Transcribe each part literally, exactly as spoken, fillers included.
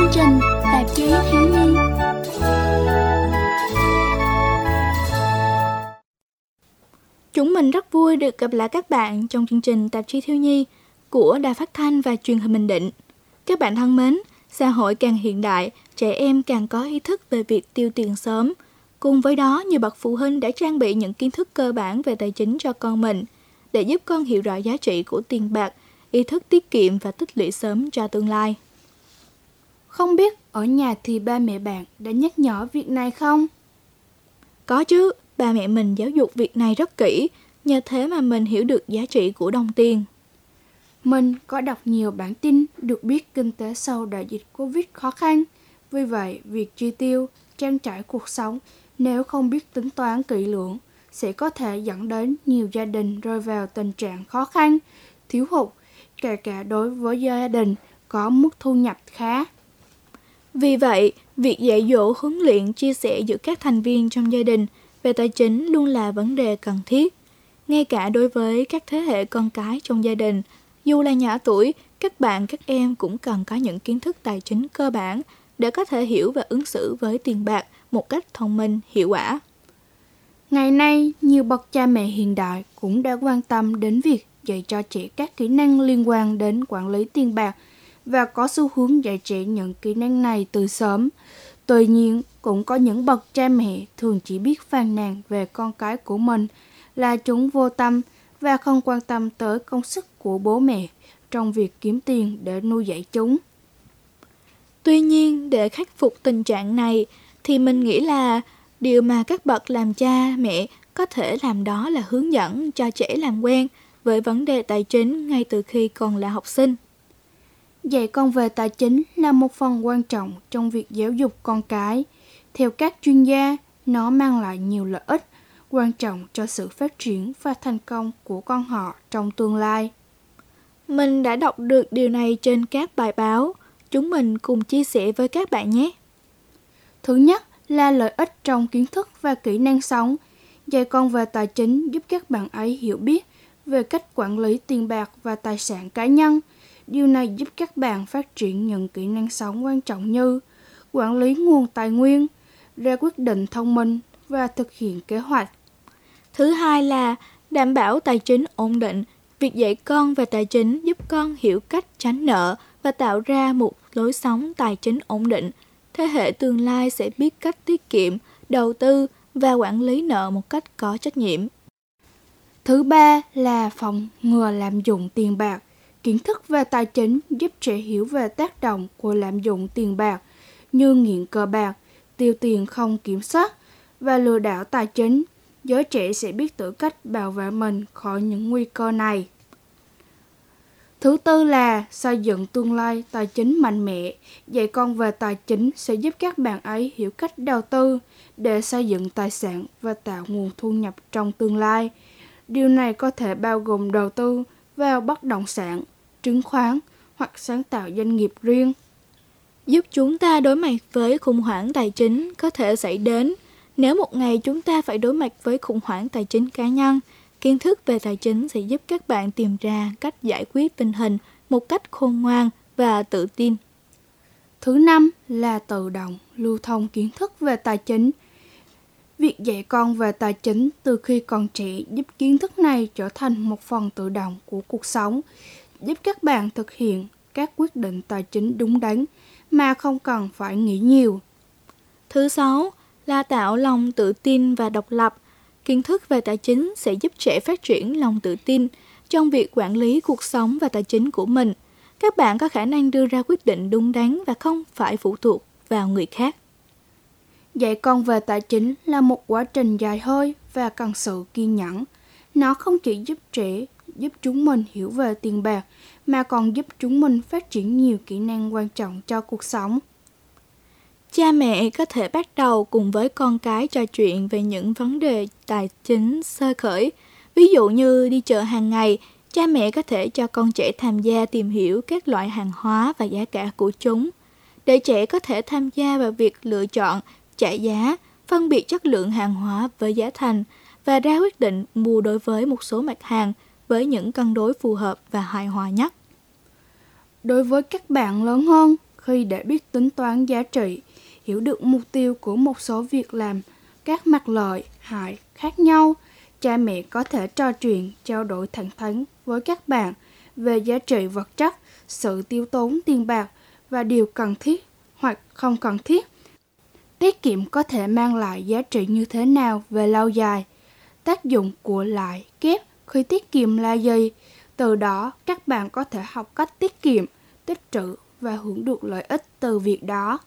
trình Tạp chí Thiếu nhi. Chúng mình rất vui được gặp lại các bạn trong chương trình Tạp chí Thiếu nhi của Đài Phát thanh và Truyền hình Bình Định. Các bạn thân mến, xã hội càng hiện đại, trẻ em càng có ý thức về việc tiêu tiền sớm. Cùng với đó, nhiều bậc phụ huynh đã trang bị những kiến thức cơ bản về tài chính cho con mình để giúp con hiểu rõ giá trị của tiền bạc, ý thức tiết kiệm và tích lũy sớm cho tương lai. Không biết ở nhà thì ba mẹ bạn đã nhắc nhở việc này không? Có chứ, ba mẹ mình giáo dục việc này rất kỹ, nhờ thế mà mình hiểu được giá trị của đồng tiền. Mình có đọc nhiều bản tin được biết kinh tế sau đại dịch Covid khó khăn. Vì vậy, việc chi tiêu, trang trải cuộc sống nếu không biết tính toán kỹ lưỡng sẽ có thể dẫn đến nhiều gia đình rơi vào tình trạng khó khăn, thiếu hụt, kể cả đối với gia đình có mức thu nhập khá. Vì vậy, việc dạy dỗ, huấn luyện, chia sẻ giữa các thành viên trong gia đình về tài chính luôn là vấn đề cần thiết. Ngay cả đối với các thế hệ con cái trong gia đình, dù là nhỏ tuổi, các bạn, các em cũng cần có những kiến thức tài chính cơ bản để có thể hiểu và ứng xử với tiền bạc một cách thông minh, hiệu quả. Ngày nay, nhiều bậc cha mẹ hiện đại cũng đã quan tâm đến việc dạy cho trẻ các kỹ năng liên quan đến quản lý tiền bạc và có xu hướng dạy trẻ những kỹ năng này từ sớm. Tuy nhiên, cũng có những bậc cha mẹ thường chỉ biết phàn nàn về con cái của mình là chúng vô tâm và không quan tâm tới công sức của bố mẹ trong việc kiếm tiền để nuôi dạy chúng. Tuy nhiên, để khắc phục tình trạng này thì mình nghĩ là điều mà các bậc làm cha mẹ có thể làm đó là hướng dẫn cho trẻ làm quen với vấn đề tài chính ngay từ khi còn là học sinh. Dạy con về tài chính là một phần quan trọng trong việc giáo dục con cái. Theo các chuyên gia, nó mang lại nhiều lợi ích quan trọng cho sự phát triển và thành công của con họ trong tương lai. Mình đã đọc được điều này trên các bài báo. Chúng mình cùng chia sẻ với các bạn nhé. Thứ nhất là lợi ích trong kiến thức và kỹ năng sống. Dạy con về tài chính giúp các bạn ấy hiểu biết về cách quản lý tiền bạc và tài sản cá nhân. Điều này giúp các bạn phát triển những kỹ năng sống quan trọng như quản lý nguồn tài nguyên, ra quyết định thông minh và thực hiện kế hoạch. Thứ hai là đảm bảo tài chính ổn định. Việc dạy con về tài chính giúp con hiểu cách tránh nợ và tạo ra một lối sống tài chính ổn định. Thế hệ tương lai sẽ biết cách tiết kiệm, đầu tư và quản lý nợ một cách có trách nhiệm. Thứ ba là phòng ngừa lạm dụng tiền bạc. Kiến thức về tài chính giúp trẻ hiểu về tác động của lạm dụng tiền bạc như nghiện cờ bạc, tiêu tiền không kiểm soát và lừa đảo tài chính. Giới trẻ sẽ biết tự cách bảo vệ mình khỏi những nguy cơ này. Thứ tư là xây dựng tương lai tài chính mạnh mẽ. Dạy con về tài chính sẽ giúp các bạn ấy hiểu cách đầu tư để xây dựng tài sản và tạo nguồn thu nhập trong tương lai. Điều này có thể bao gồm đầu tư vào bất động sản, chứng khoán hoặc sáng tạo doanh nghiệp riêng. Giúp chúng ta đối mặt với khủng hoảng tài chính có thể xảy đến. Nếu một ngày chúng ta phải đối mặt với khủng hoảng tài chính cá nhân, kiến thức về tài chính sẽ giúp các bạn tìm ra cách giải quyết tình hình một cách khôn ngoan và tự tin. Thứ năm là tự động lưu thông kiến thức về tài chính. Việc dạy con về tài chính từ khi còn trẻ giúp kiến thức này trở thành một phần tự động của cuộc sống, giúp các bạn thực hiện các quyết định tài chính đúng đắn mà không cần phải nghĩ nhiều. Thứ sáu là tạo lòng tự tin và độc lập. Kiến thức về tài chính sẽ giúp trẻ phát triển lòng tự tin trong việc quản lý cuộc sống và tài chính của mình. Các bạn có khả năng đưa ra quyết định đúng đắn và không phải phụ thuộc vào người khác. Dạy con về tài chính là một quá trình dài hơi và cần sự kiên nhẫn. Nó không chỉ giúp trẻ, giúp chúng mình hiểu về tiền bạc, mà còn giúp chúng mình phát triển nhiều kỹ năng quan trọng cho cuộc sống. Cha mẹ có thể bắt đầu cùng với con cái trò chuyện về những vấn đề tài chính sơ khởi. Ví dụ như đi chợ hàng ngày, cha mẹ có thể cho con trẻ tham gia tìm hiểu các loại hàng hóa và giá cả của chúng, để trẻ có thể tham gia vào việc lựa chọn, trả giá, phân biệt chất lượng hàng hóa với giá thành và ra quyết định mua đối với một số mặt hàng với những cân đối phù hợp và hài hòa nhất. Đối với các bạn lớn hơn, khi để biết tính toán giá trị, hiểu được mục tiêu của một số việc làm, các mặt lợi, hại khác nhau. Cha mẹ có thể trò chuyện, trao đổi thẳng thắn với các bạn về giá trị vật chất, sự tiêu tốn tiền bạc và điều cần thiết hoặc không cần thiết. Tiết kiệm có thể mang lại giá trị như thế nào về lâu dài? Tác dụng của lãi kép khi tiết kiệm là gì? Từ đó, các bạn có thể học cách tiết kiệm, tích trữ và hưởng được lợi ích từ việc đó.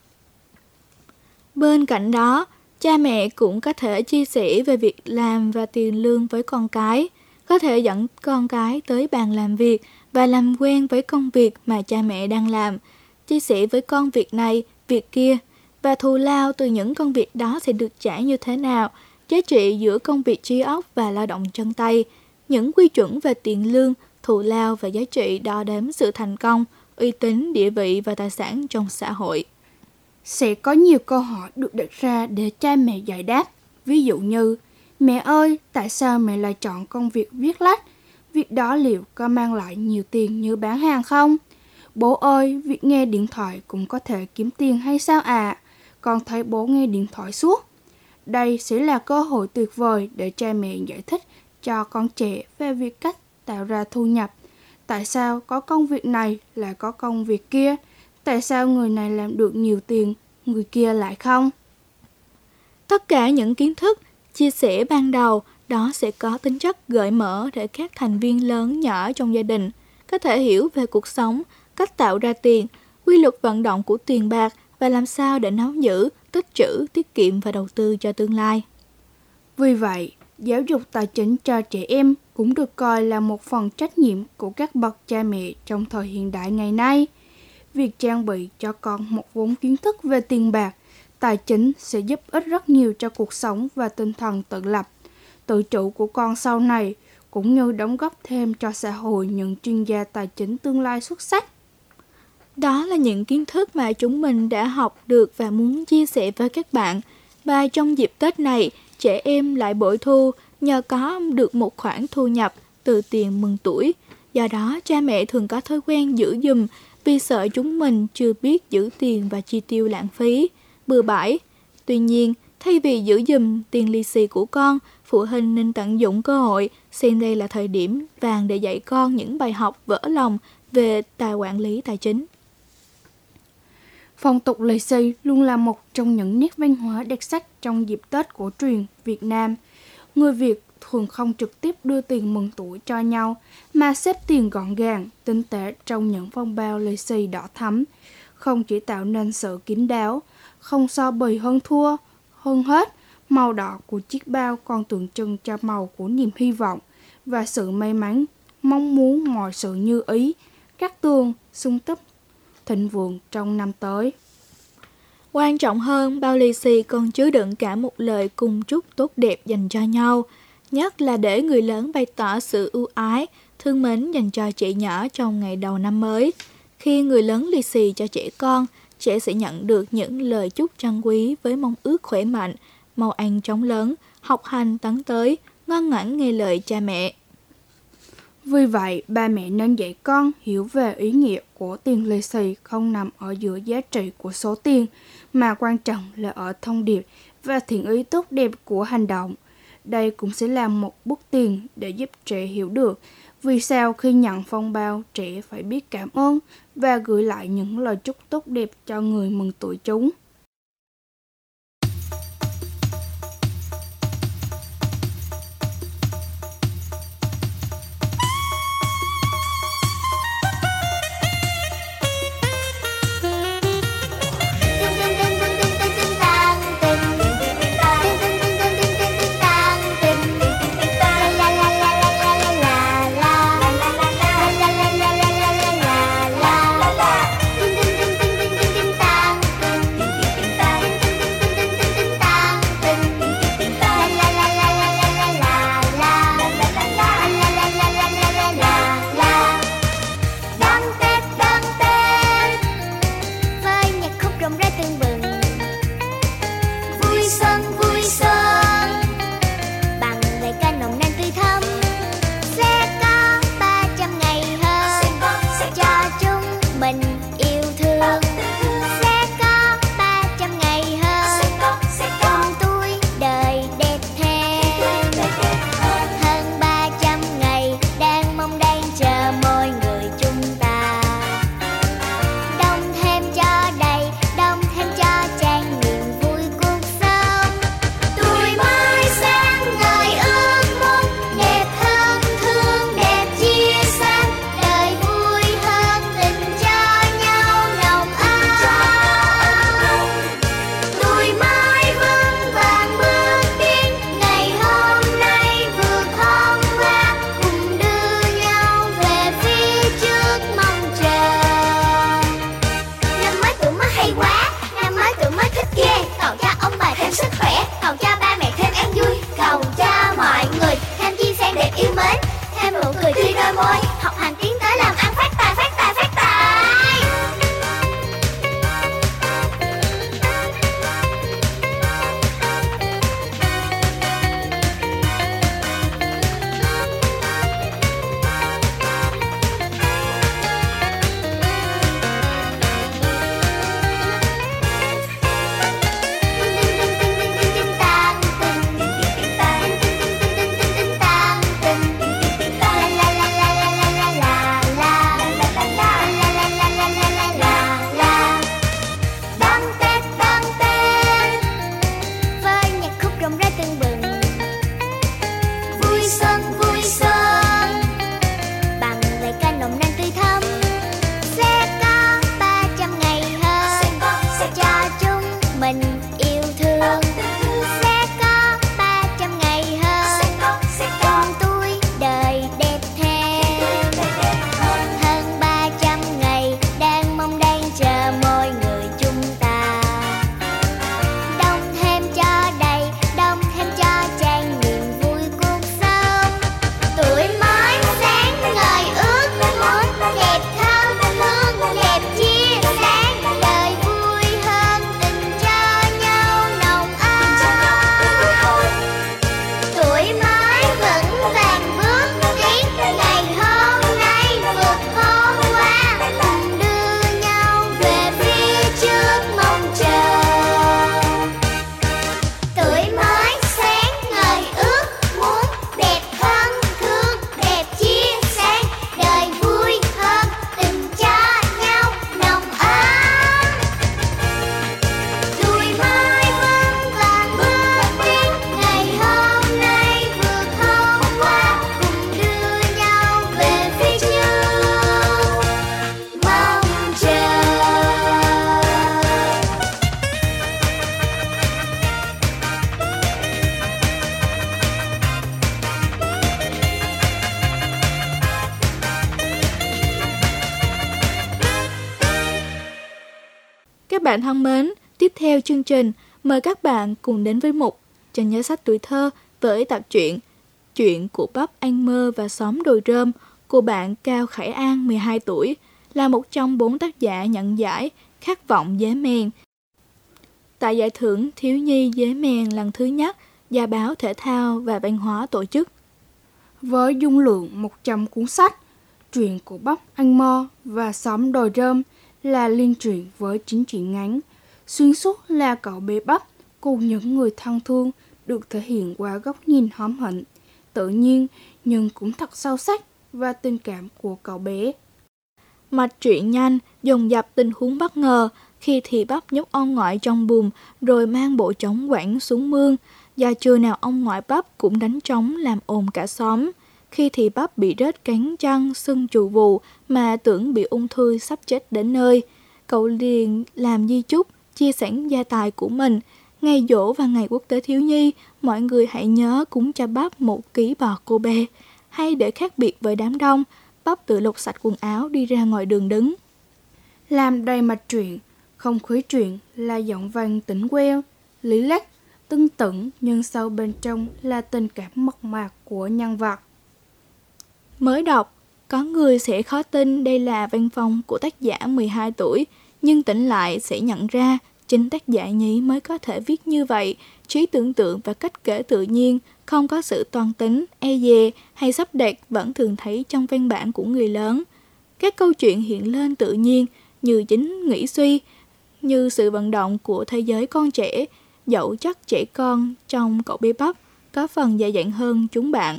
Bên cạnh đó, cha mẹ cũng có thể chia sẻ về việc làm và tiền lương với con cái, có thể dẫn con cái tới bàn làm việc và làm quen với công việc mà cha mẹ đang làm, chia sẻ với con việc này, việc kia, và thù lao từ những công việc đó sẽ được trả như thế nào, giá trị giữa công việc trí óc và lao động chân tay, những quy chuẩn về tiền lương, thù lao và giá trị đo đếm sự thành công, uy tín, địa vị và tài sản trong xã hội. Sẽ có nhiều câu hỏi được đặt ra để cha mẹ giải đáp. Ví dụ như, mẹ ơi, tại sao mẹ lại chọn công việc viết lách? Việc đó liệu có mang lại nhiều tiền như bán hàng không? Bố ơi, việc nghe điện thoại cũng có thể kiếm tiền hay sao ạ? À? Con thấy bố nghe điện thoại suốt. Đây sẽ là cơ hội tuyệt vời để cha mẹ giải thích cho con trẻ về việc cách tạo ra thu nhập. Tại sao có công việc này lại có công việc kia? Tại sao người này làm được nhiều tiền, người kia lại không? Tất cả những kiến thức, chia sẻ ban đầu đó sẽ có tính chất gợi mở để các thành viên lớn nhỏ trong gia đình có thể hiểu về cuộc sống, cách tạo ra tiền, quy luật vận động của tiền bạc và làm sao để nắm giữ, tích trữ, tiết kiệm và đầu tư cho tương lai. Vì vậy, giáo dục tài chính cho trẻ em cũng được coi là một phần trách nhiệm của các bậc cha mẹ trong thời hiện đại ngày nay. Việc trang bị cho con một vốn kiến thức về tiền bạc, tài chính sẽ giúp ích rất nhiều cho cuộc sống và tinh thần tự lập, tự chủ của con sau này, cũng như đóng góp thêm cho xã hội những chuyên gia tài chính tương lai xuất sắc. Đó là những kiến thức mà chúng mình đã học được và muốn chia sẻ với các bạn. Và trong dịp Tết này, trẻ em lại bội thu nhờ có được một khoản thu nhập từ tiền mừng tuổi. Do đó, cha mẹ thường có thói quen giữ giùm vì sợ chúng mình chưa biết giữ tiền và chi tiêu lãng phí, bừa bãi. Tuy nhiên, thay vì giữ giùm tiền lì xì của con, phụ huynh nên tận dụng cơ hội, xem đây là thời điểm vàng để dạy con những bài học vỡ lòng về tài quản lý tài chính. Phong tục lì xì luôn là một trong những nét văn hóa đặc sắc trong dịp Tết cổ truyền Việt Nam. Người Việt thường không trực tiếp đưa tiền mừng tuổi cho nhau, mà xếp tiền gọn gàng, tinh tế trong những phong bao lì xì đỏ thắm, không chỉ tạo nên sự kín đáo, không so bì hơn thua. Hơn hết, màu đỏ của chiếc bao còn tượng trưng cho màu của niềm hy vọng và sự may mắn, mong muốn mọi sự như ý, cát tường, sung túc, thịnh vượng trong năm tới. Quan trọng hơn, bao lì xì còn chứa đựng cả một lời cùng chúc tốt đẹp dành cho nhau, nhất là để người lớn bày tỏ sự ưu ái, thương mến dành cho trẻ nhỏ trong ngày đầu năm mới. Khi người lớn lì xì cho trẻ con, trẻ sẽ nhận được những lời chúc trân quý với mong ước khỏe mạnh, mau ăn chóng lớn, học hành tấn tới, ngoan ngoãn nghe lời cha mẹ. Vì vậy, ba mẹ nên dạy con hiểu về ý nghĩa của tiền lì xì không nằm ở giữa giá trị của số tiền, mà quan trọng là ở thông điệp và thiện ý tốt đẹp của hành động. Đây cũng sẽ là một bước tiền để giúp trẻ hiểu được vì sao khi nhận phong bao trẻ phải biết cảm ơn và gửi lại những lời chúc tốt đẹp cho người mừng tuổi chúng. bạn thân mến, tiếp theo chương trình, mời các bạn cùng đến với mục Trên Nhớ Sách Tuổi Thơ với tập truyện Chuyện của Bắp, Anh Mơ và Xóm Đồi Rơm của bạn Cao Khải An, mười hai tuổi, là một trong bốn tác giả nhận giải Khát vọng dế mèn tại giải thưởng Thiếu nhi dế mèn lần thứ nhất do Báo Thể thao và Văn hóa tổ chức. Với dung lượng một trăm cuốn sách, Chuyện của Bắp, Anh Mơ và Xóm Đồi Rơm là liên truyện với chín truyện ngắn. Xuyên suốt là cậu bé Bắp cùng những người thân thương được thể hiện qua góc nhìn hóm hỉnh, tự nhiên nhưng cũng thật sâu sắc và tình cảm của cậu bé. Mạch truyện nhanh, dồn dập tình huống bất ngờ, khi thì Bắp nhốt ông ngoại trong buồng rồi mang bộ trống quẳng xuống mương. Do trưa nào ông ngoại Bắp cũng đánh trống làm ồn cả xóm. Khi thì Bắp bị rết cánh chân, sưng trù vù mà tưởng bị ung thư sắp chết đến nơi. Cậu liền làm di chúc, chia sẻ gia tài của mình. Ngày giỗ và ngày quốc tế thiếu nhi, mọi người hãy nhớ cúng cho Bắp một ký bò Kobe. Hay để khác biệt với đám đông, Bắp tự lục sạch quần áo đi ra ngoài đường đứng. Làm đầy mạch truyện, không khí truyện là giọng văn tỉnh queo, lý lách, tưng tửng nhưng sâu bên trong là tình cảm mộc mạc của nhân vật. Mới đọc, có người sẽ khó tin đây là văn phong của tác giả mười hai tuổi, nhưng tỉnh lại sẽ nhận ra chính tác giả nhí mới có thể viết như vậy, trí tưởng tượng và cách kể tự nhiên, không có sự toan tính, e dè hay sắp đặt vẫn thường thấy trong văn bản của người lớn. Các câu chuyện hiện lên tự nhiên, như chính nghĩ suy, như sự vận động của thế giới con trẻ, dẫu chắc trẻ con trong cậu bé Bắp có phần dễ dàng hơn chúng bạn.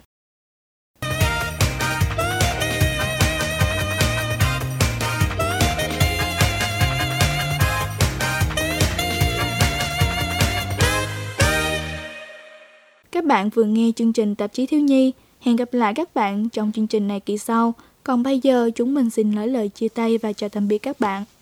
Các bạn vừa nghe chương trình Tạp chí Thiếu nhi. Hẹn gặp lại các bạn trong chương trình này kỳ sau. Còn bây giờ chúng mình xin nói lời chia tay và chào tạm biệt các bạn.